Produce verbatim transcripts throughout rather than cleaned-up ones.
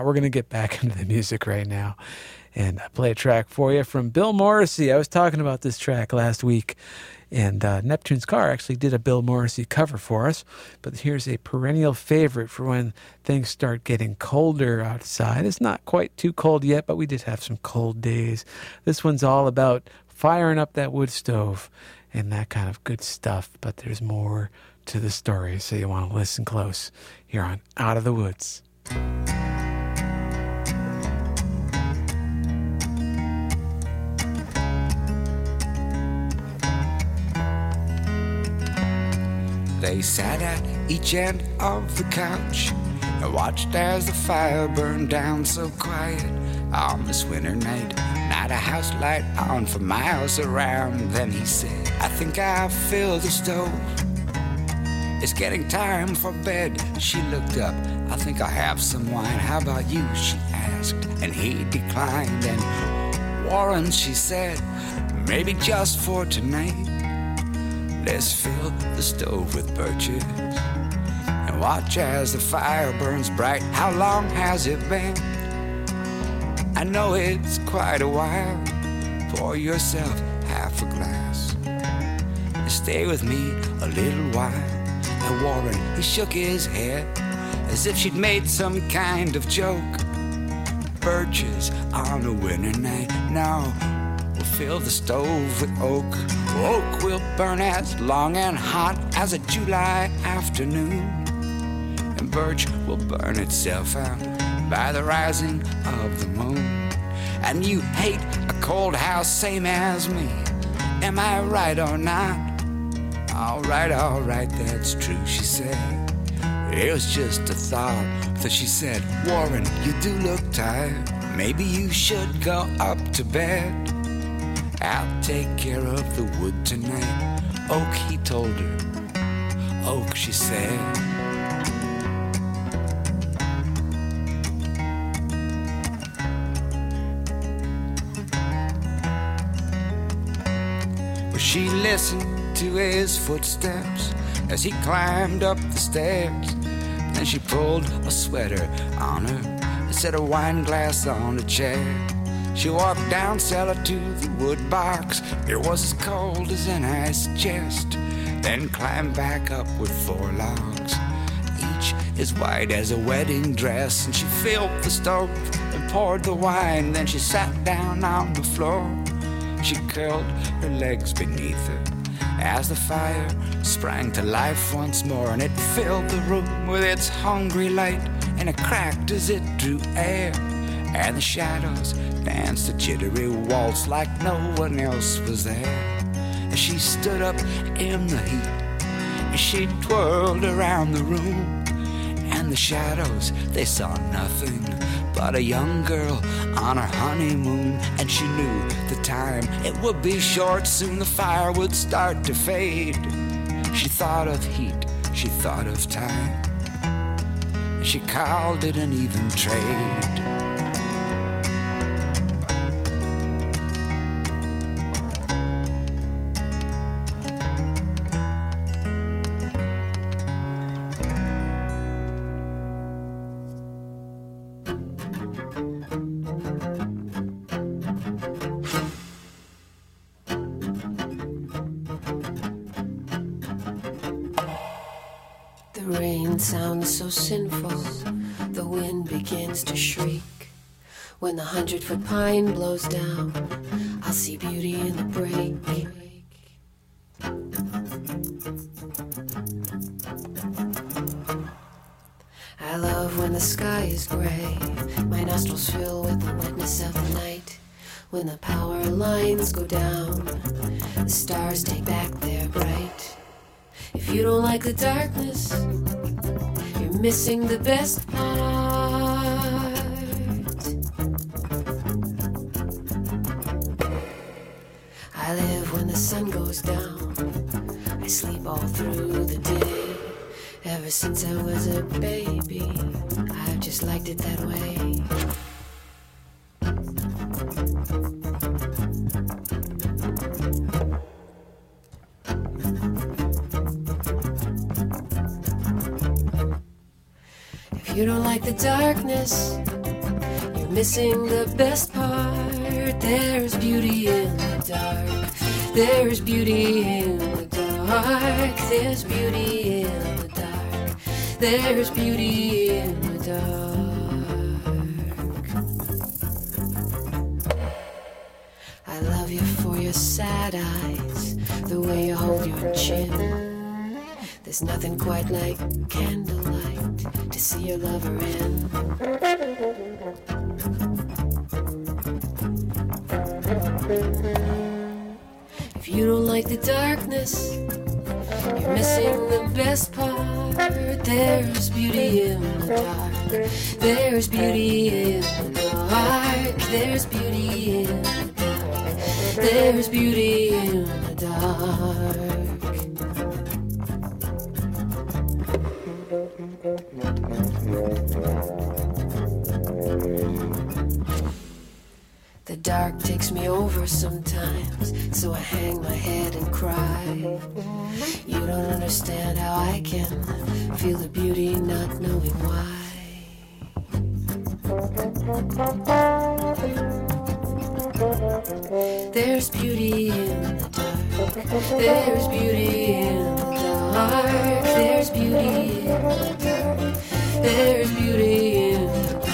We're going to get back into the music right now and play a track for you from Bill Morrissey. I was talking about this track last week, and uh, Neptune's Car actually did a Bill Morrissey cover for us. But here's a perennial favorite for when things start getting colder outside. It's not quite too cold yet, but we did have some cold days. This one's all about firing up that wood stove and that kind of good stuff. But there's more to the story, so you want to listen close here on Out of the Woods. They sat at each end of the couch and watched as the fire burned down so quiet on this winter night. Not a house light on for miles around. Then he said, I think I'll fill the stove. It's getting time for bed. She looked up, I think I'll have some wine. How about you, she asked, and he declined. And Warren, she said, maybe just for tonight. Let's fill the stove with birches and watch as the fire burns bright. How long has it been? I know it's quite a while. Pour yourself half a glass and stay with me a little while. And Warren, he shook his head as if she'd made some kind of joke. Birches on a winter night. Now we'll fill the stove with oak. Oak will burn as long and hot as a July afternoon, and birch will burn itself out by the rising of the moon. And you hate a cold house same as me, am I right or not? All right, all right, that's true, she said. It was just a thought. That she said, Warren, you do look tired. Maybe you should go up to bed. I'll take care of the wood tonight. Oak, he told her. Oak, she said. Well, she listened to his footsteps as he climbed up the steps. Then she pulled a sweater on her and set a wine glass on a chair. She walked down cellar to the wood box. It was as cold as an ice chest. Then climbed back up with four logs, each as white as a wedding dress. And she filled the stove and poured the wine. Then she sat down on the floor. She curled her legs beneath her as the fire sprang to life once more. And it filled the room with its hungry light, and it cracked as it drew air. And the shadows danced a jittery waltz like no one else was there. As she stood up in the heat, and she twirled around the room, and the shadows, they saw nothing but a young girl on her honeymoon. And she knew the time, it would be short, soon the fire would start to fade. She thought of heat, she thought of time, and she called it an even trade. Sounds so sinful, the wind begins to shriek. When the hundred-foot pine blows down, I'll see beauty in the break. I love when the sky is gray, my nostrils fill with the wetness of the night. When the power lines go down, the stars take back their bright. If you don't like the darkness, you're missing the best part. I live when the sun goes down, I sleep all through the day. Ever since I was a baby, I've just liked it that way. If you don't like the darkness, missing the best part. There's beauty in the dark. There's beauty in the dark. There's beauty in the dark. There's beauty in the dark. I love you for your sad eyes, the way you hold your chin. There's nothing quite like candlelight to see your lover in. If you don't like the darkness, you're missing the best part. There's beauty in the dark. There's beauty in the dark. There's beauty in the dark. There's beauty in the dark. The dark takes me over sometimes, so I hang my head and cry. You don't understand how I can feel the beauty not knowing why. There's beauty in the dark. There's beauty in the dark. There's beauty in the dark. There's beauty in the dark.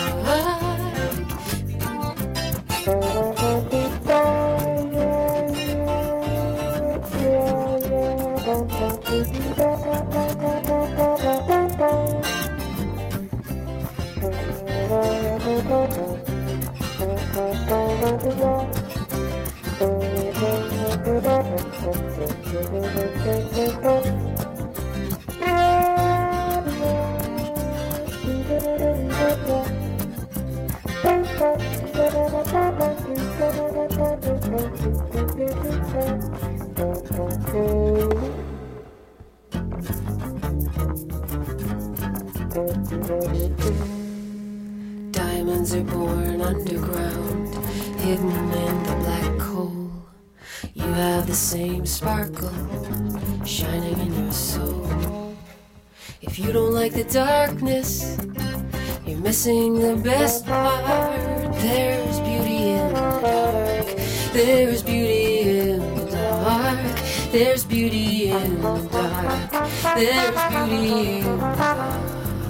Diamonds are born underground, hidden in the black coal. You have the same sparkle shining in your soul. If you don't like the darkness, you're missing the best part. There's beauty in the dark. There's beauty in the dark. There's beauty in the dark. There's beauty in the dark.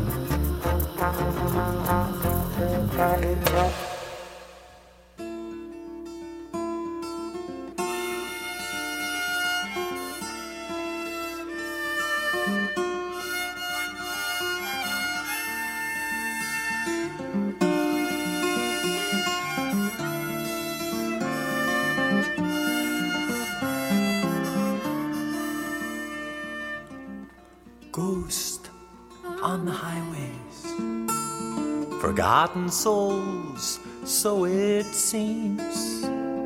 Ghost on the highways, forgotten souls, so it seems.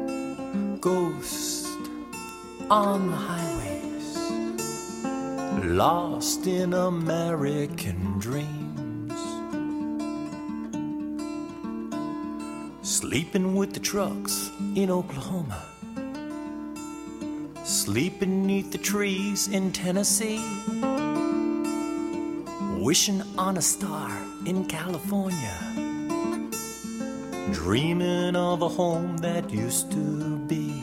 Ghost on the highways, lost in American dreams. Sleeping with the trucks in Oklahoma, sleeping neath the trees in Tennessee, wishing on a star in California, dreaming of a home that used to be.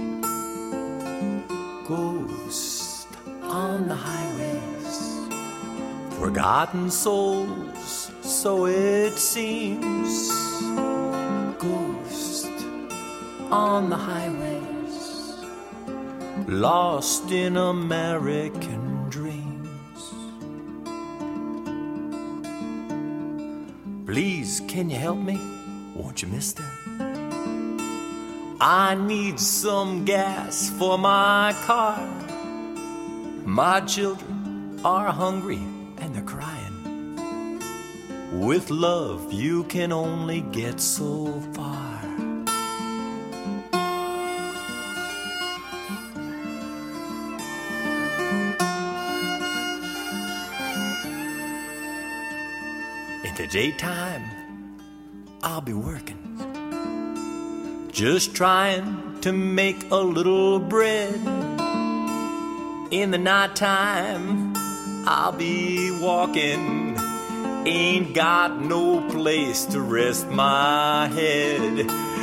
Ghost on the highways, forgotten souls, so it seems. Ghost on the highways, lost in American dreams. Please, can you help me? Won't you, mister? I need some gas for my car. My children are hungry and they're crying. With love, you can only get so far. In the daytime, I'll be working, just trying to make a little bread. In the nighttime, I'll be walking ain't got no place to rest my head.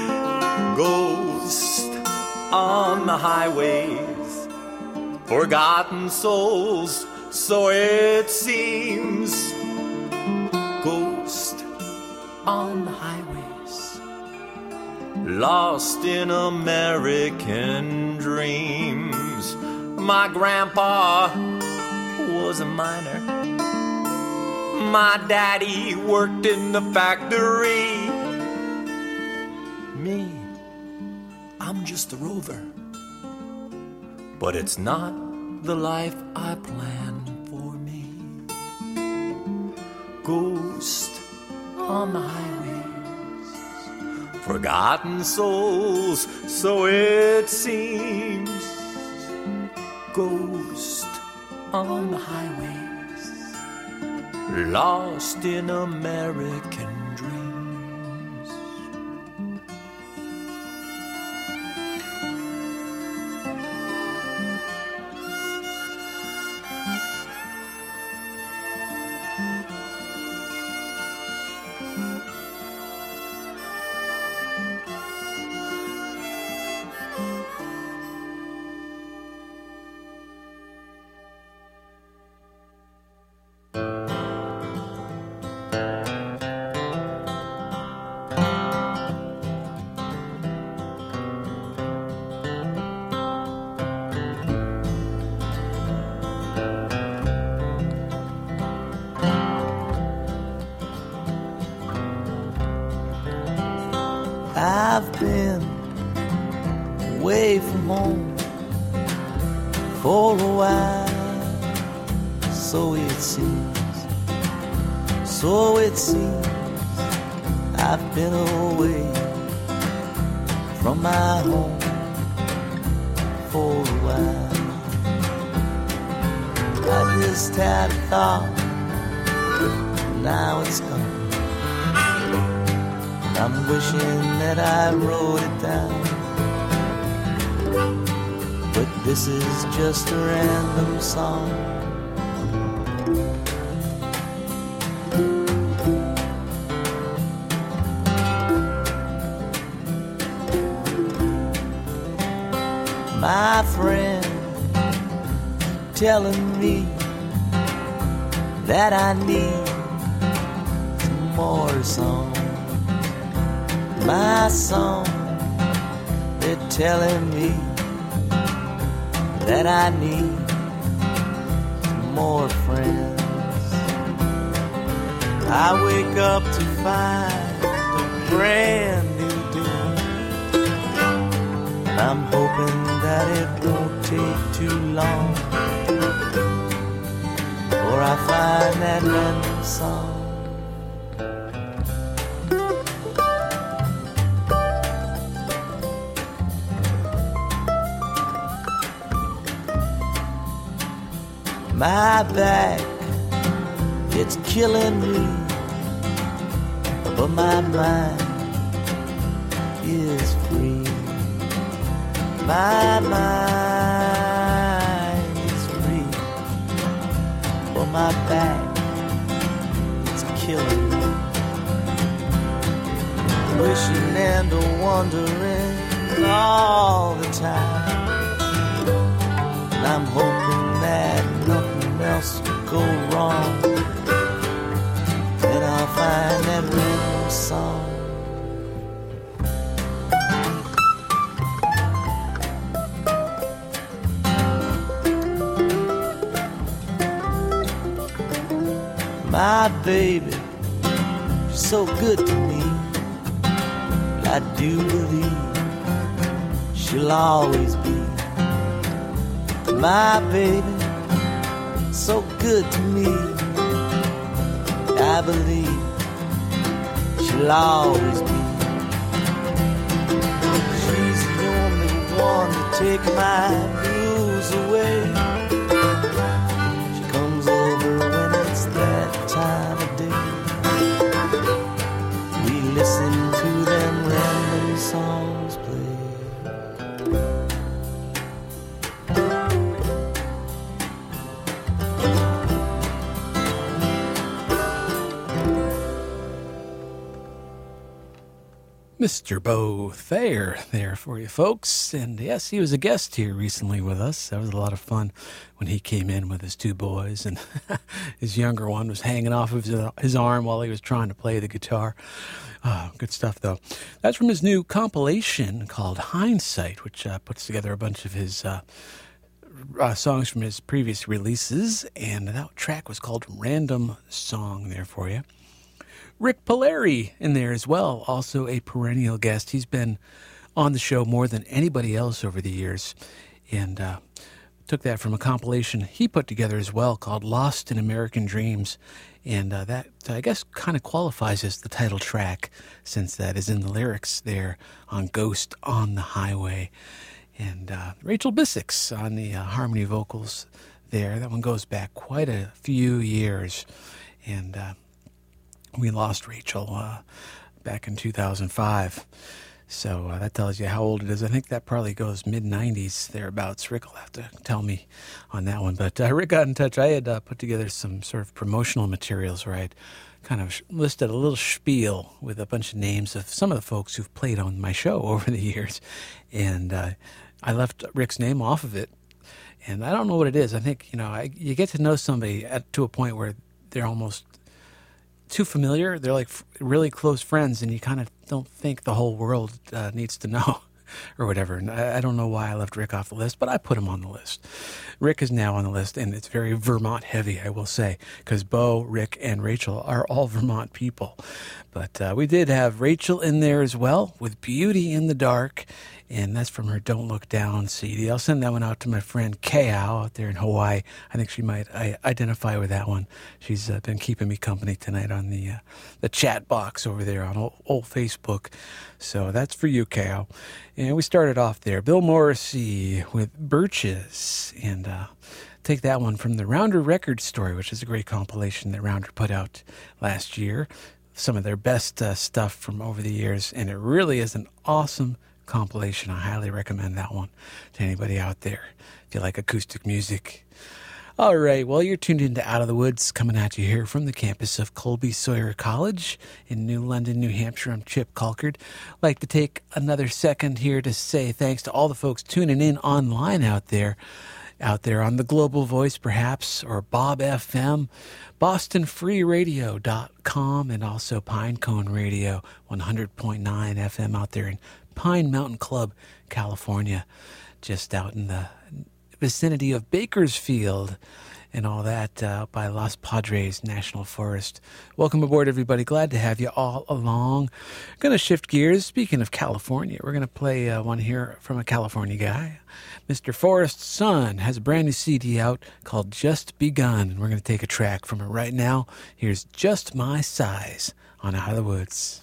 Ghost on the highways, forgotten souls, so it seems. Ghost on the highways, lost in American dreams. My grandpa was a miner. My daddy worked in the factory. Me, I'm just a rover. But it's not the life I planned for me. Ghost on the highways, forgotten souls, so it seems. Ghost on the highways, lost in American dreams. I've been away from home for a while, so it seems, so it seems. I've been away from my home for a while. I just had a thought, now it's gone. I'm wishing that I wrote it down, but this is just a random song. My friend telling me that I need some more songs. My song, they're telling me that I need more friends. I wake up to find a brand new day, and I'm hoping that it won't take too long before I find that random song. My back, it's killing me, but my mind is free. My mind is free, but my back, it's killing me. Wishing and wondering all the time, and I'm hoping that nothing else will go wrong, then I'll find that random song. My baby, she's so good to me, I do believe she'll always be my baby. So good to me, I believe she'll always be. She's the only one to take my blues away. She comes over when it's that time of day. We listen to them random songs play. Mister Bo Thayer there for you folks. And yes, he was a guest here recently with us. That was a lot of fun when he came in with his two boys, and his younger one was hanging off of his, his arm while he was trying to play the guitar. Oh, good stuff, though. That's from his new compilation called Hindsight, which uh, puts together a bunch of his uh, uh, songs from his previous releases. And that track was called Random Song there for you. Rick Polari in there as well, also a perennial guest. He's been on the show more than anybody else over the years, and uh, took that from a compilation he put together as well called Lost in American Dreams, and uh, that, I guess, kind of qualifies as the title track, since that is in the lyrics there on Ghost on the Highway. And uh, Rachel Bissix on the uh, harmony vocals there. That one goes back quite a few years, and uh, we lost Rachel uh, back in two thousand five. So uh, that tells you how old it is. I think that probably goes mid nineties, thereabouts. Rick will have to tell me on that one. But uh, Rick got in touch. I had uh, put together some sort of promotional materials where I'd kind of listed a little spiel with a bunch of names of some of the folks who've played on my show over the years. And uh, I left Rick's name off of it. And I don't know what it is. I think, you know, I, you get to know somebody at, to a point where they're almost too familiar. They're like f- really close friends, and you kind of don't think the whole world uh, needs to know or whatever. And I, I don't know why I left Rick off the list, but I put him on the list. Rick is now on the list, and it's very Vermont heavy, I will say, because Bo, Rick, and Rachel are all Vermont people. But uh, we did have Rachel in there as well with Beauty in the Dark, and that's from her Don't Look Down C D. I'll send that one out to my friend Kao out there in Hawaii. I think she might I, identify with that one. She's uh, been keeping me company tonight on the uh, the chat box over there on old, old Facebook. So that's for you, Kao. And we started off there. Bill Morrissey with Birches, and uh, take that one from the Rounder Record Story, which is a great compilation that Rounder put out last year. Some of their best uh, stuff from over the years, and it really is an awesome compilation. I highly recommend that one to anybody out there if you like acoustic music. All right, well, you're tuned into Out of the Woods, coming at you here from the campus of Colby Sawyer College in New London, New Hampshire. I'm Chip Colkard. I'd like to take another second here to say thanks to all the folks tuning in online out there, out there on the Global Voice perhaps, or Bob F M, Boston Free Radio dot com, and also Pinecone Radio one hundred point nine F M out there in Pine Mountain Club, California, just out in the vicinity of Bakersfield and all that, uh, by Los Padres National Forest. Welcome aboard, everybody. Glad to have you all along. Going to shift gears. Speaking of California, we're going to play uh, one here from a California guy. Mister Forrest Son has a brand new C D out called Just Begun, and we're going to take a track from it right now. Here's Just My Size on Out of the Woods.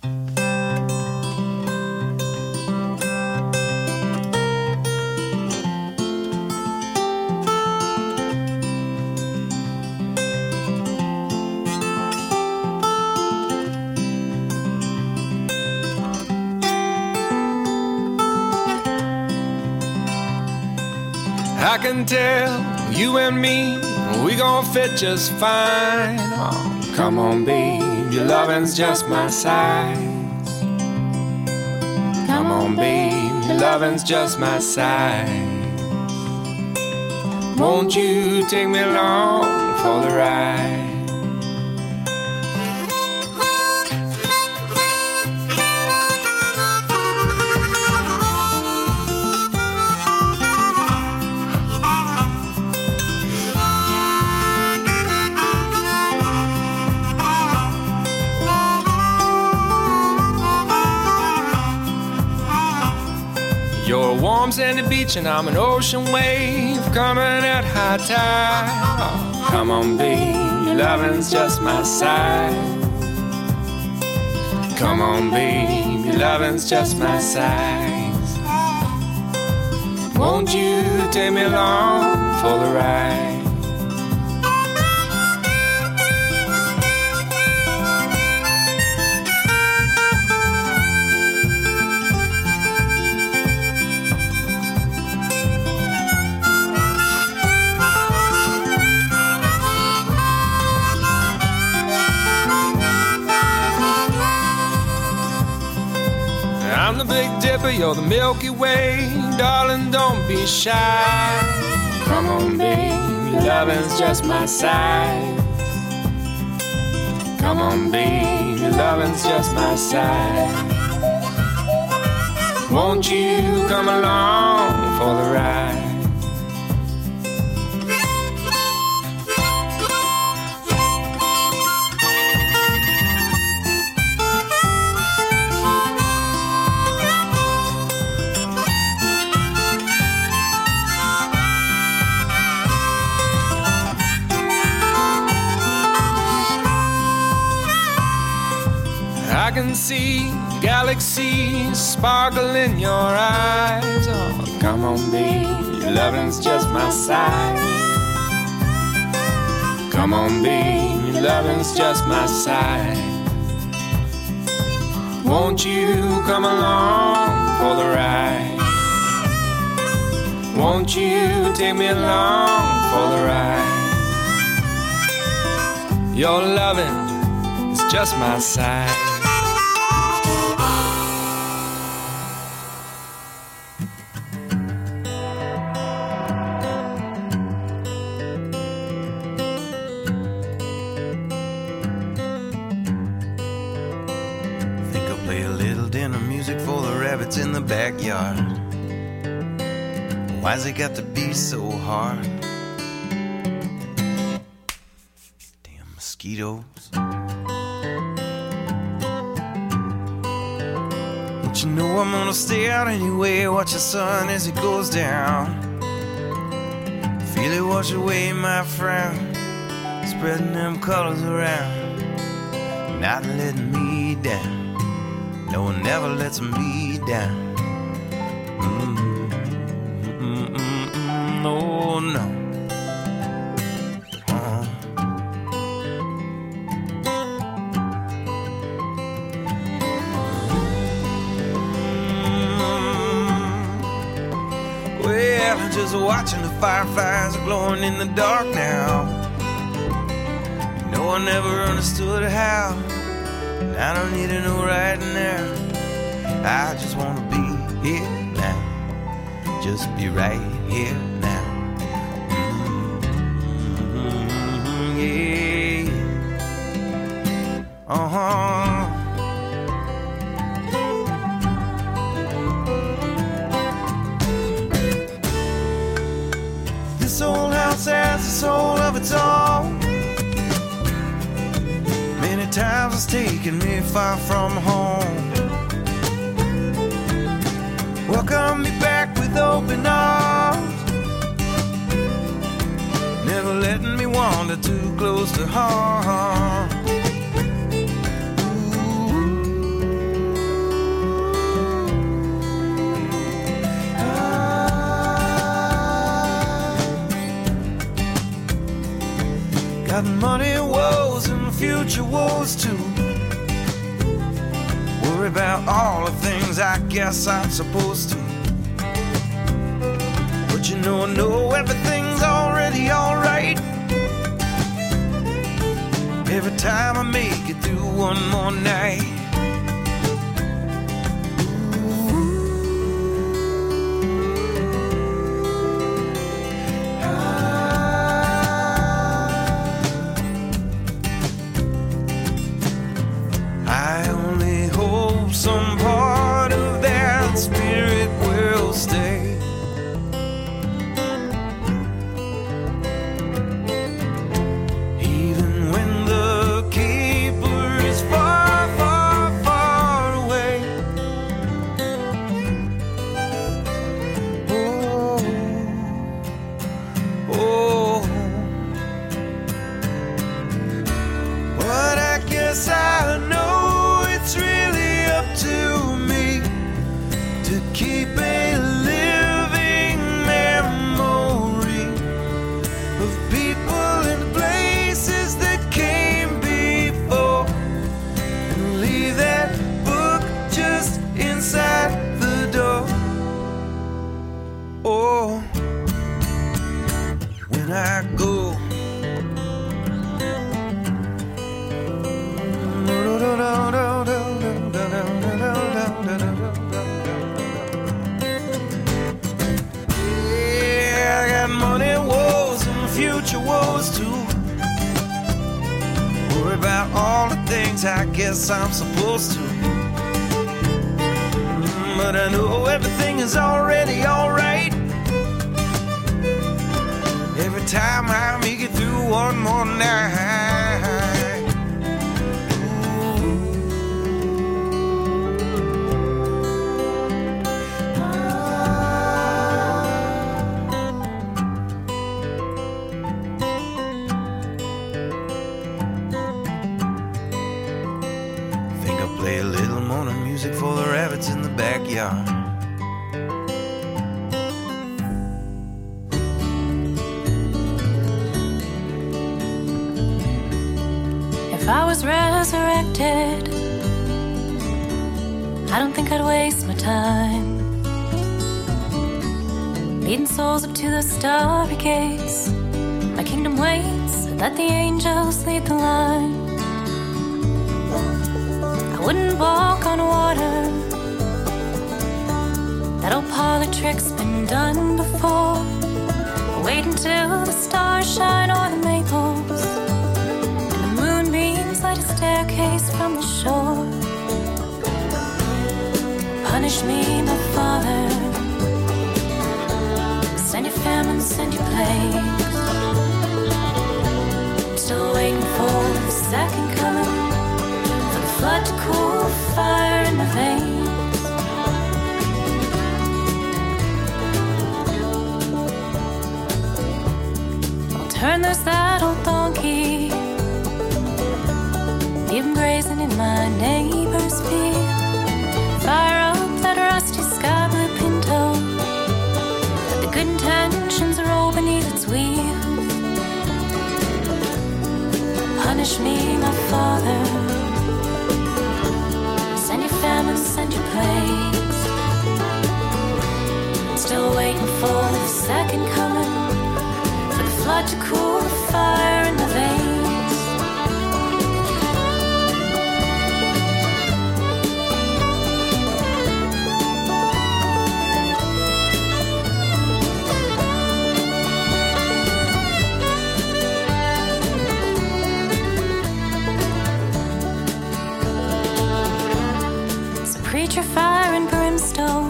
I can tell you and me, we gon' fit just fine. Oh, come on, babe, your loving's just my size. Come on, babe, your loving's just my size. Won't you take me along for the ride? You're a warm sandy beach and I'm an ocean wave coming at high tide. Oh, come on, babe, your loving's just my size. Come on, babe, your loving's just my size. Won't you take me along for the ride? I'm the Big Dipper, you're the Milky Way. Darling, don't be shy. Come on, babe, your loving's just my size. Come on, babe, your loving's just my size. Won't you come along for the ride? I can see galaxies sparkle in your eyes. Oh, come on, babe, your loving's just my size. Come on, babe, your loving's just my size. Won't you come along for the ride? Won't you take me along for the ride? Your loving is just my size. In the backyard. Why's it got to be so hard? Damn mosquitoes. But you know I'm gonna stay out anyway. Watch the sun as it goes down. Feel it wash away my frown. Spreading them colors around. Not letting me down. No one never lets me down. Mm-hmm. Mm-hmm. No, no. Uh-huh. Mm-hmm. Well, I'm just watching the fireflies glowing in the dark now. No one ever understood how. I don't need to know right now. I just wanna be here now. Just be right here now. Mm-hmm, yeah. Uh-huh. This old house has the soul of its own. Many times it's taken me far from home. Welcome me back with open arms. Never letting me wander too close to harm. Got money woes and future woes too. Worry about all the things I guess I'm supposed to. But you know, I know everything's already alright. Every time I make it through one more night. Some part of that spirit will stay. Even when the keeper is far, far, far away. Oh, oh. But I guess I know it's really up to me to keep a living memory of people and places that came before, and leave that book just inside the door. Oh, when I go, no, no, no, no, no, no, no, no, no, no, no, no. right, I guess I'm supposed to. Mm, but I know everything is already alright. Every time I make it through one more night. Ooh. Think I'll play a little morning music for the rabbits in the backyard. If I was resurrected, I don't think I'd waste my time leading souls up to the starry gates. My kingdom waits, let the angels lead the line. I wouldn't walk on water, that old parlor trick's been done before. I'll wait until the stars shine o'er the maples, light a staircase from the shore. Punish me, my father. Send your famine, send your plagues. Still waiting for the second coming, for the flood to cool the fire in my veins. I'll turn loose that old donkey, even grazing in my neighbor's field. Fire up that rusty sky blue Pinto, let the good intentions roll beneath its wheels. Punish me, my father. Send your famine, send your plagues. Still waiting for the second coming, for the flood to cool the fire in my veins. Preacher, fire and brimstone,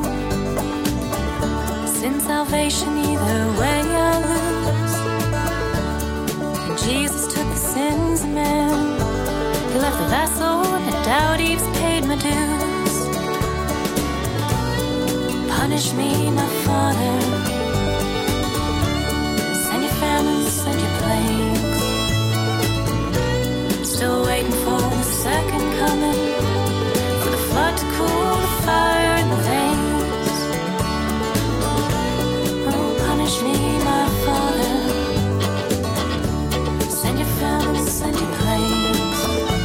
sin, salvation, either way I lose. And Jesus took the sins of men, he left the vessel, and I doubt Eve's paid my dues. Punish me, my father. Send your famine, send your plagues. Still waiting for the second coming, flood to cool the fire in the veins. Oh, punish me, my father. Send your famine, send your plagues.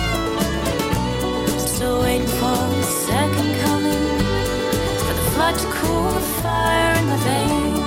Still waiting for the second coming, for the flood to cool the fire in the veins.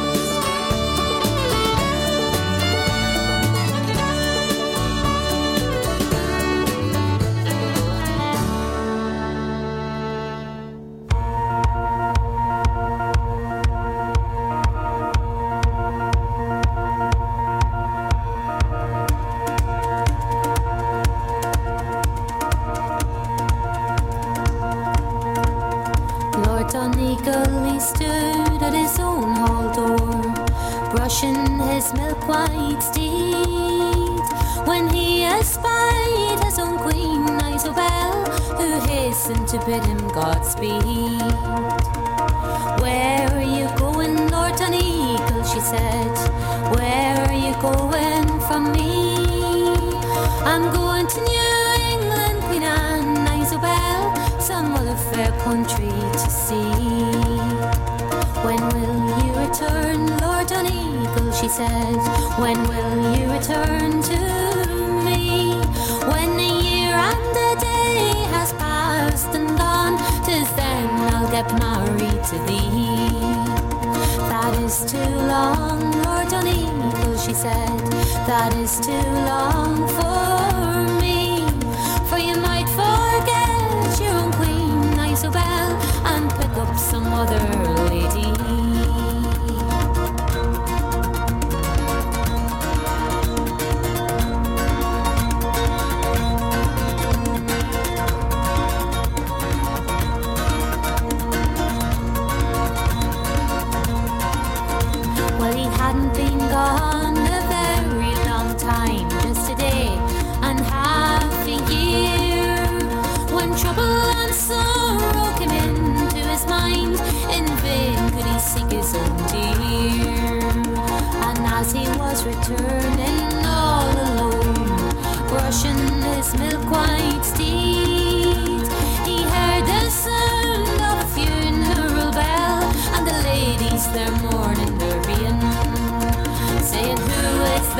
He stood at his own hall door, brushing his milk-white steed, when he espied his own queen, Isobel, who hastened to bid him Godspeed. Where are you going, Lord Donegal? She said. Where are you going from me? I'm going to New England, Queen Anne, Isobel, some other fair country to see. When will you return, Lord Donegal? She said. When will you return to me? When a year and a day has passed and gone, 'tis then I'll get married to thee. That is too long, Lord Donegal, she said. That is too long for me. For you might forget your own queen, Isobel, and pick up some other lady.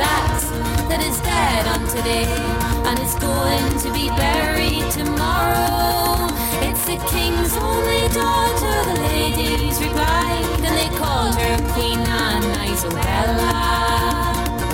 that that is dead on today and is going to be buried tomorrow. It's the king's only daughter, the ladies replied, and they called her Queen Anne Isabella.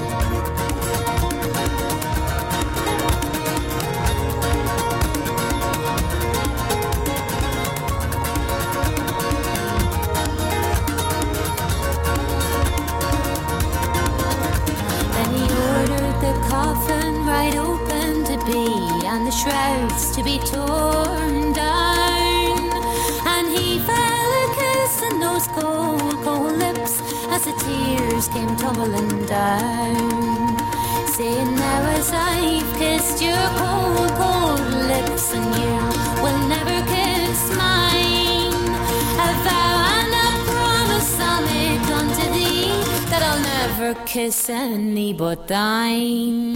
Coffin right open to be, and the shrouds to be torn down, and he fell a kissing those cold, cold lips as the tears came tumbling down, saying, now as I've kissed your cold, cold lips, and you will never kiss mine, a vow and a promise I'll make unto thee, that I'll never kiss any but thine.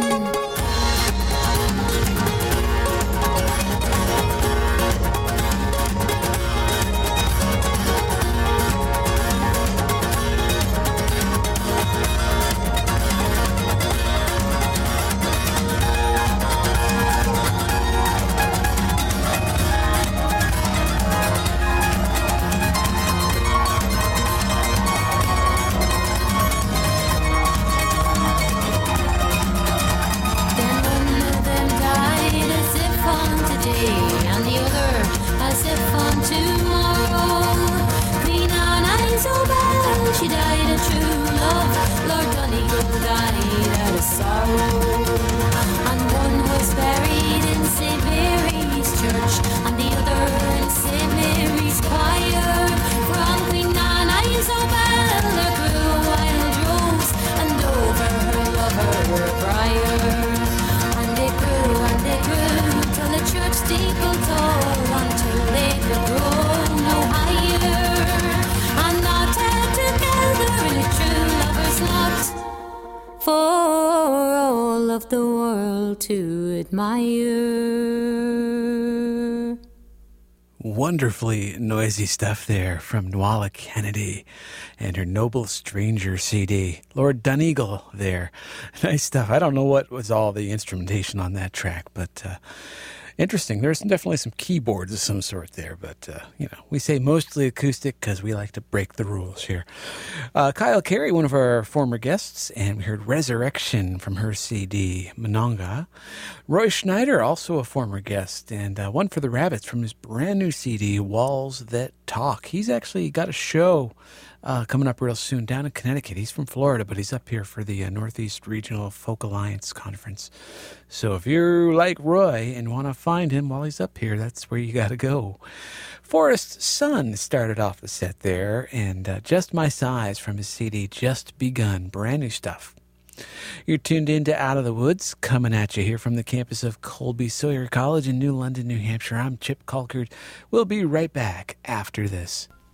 She died of true love, Lord Donegal died out of sorrow, and one was buried in Saint Mary's Church, and the other in Saint Mary's Choir. From Queen Anne Isabella grew a wild rose, and over her lover a briar, and they grew and they grew till the church steeple tall, until they could grow no higher, and not together in a true lover's knot, for all of the world to admire. Wonderfully noisy stuff there from Nuala Kennedy and her Noble Stranger C D. Lord Donegal there. Nice stuff. I don't know what was all the instrumentation on that track, but uh, interesting. There's definitely some keyboards of some sort there, but, uh, you know, we say mostly acoustic because we like to break the rules here. Uh, Kyle Carey, one of our former guests, and we heard Resurrection from her C D, Monongah. Roy Schneider, also a former guest, and uh, One for the Rabbits from his brand new C D, Walls That Talk. He's actually got a show Uh, coming up real soon down in Connecticut. He's from Florida, but he's up here for the uh, Northeast Regional Folk Alliance Conference. So if you're like Roy and want to find him while he's up here, that's where you got to go. Forrest Sun started off the set there, and uh, Just My Size from his C D, Just Begun. Brand new stuff. You're tuned in to Out of the Woods, coming at you here from the campus of Colby Sawyer College in New London, New Hampshire. I'm Chip Colkard. We'll be right back after this.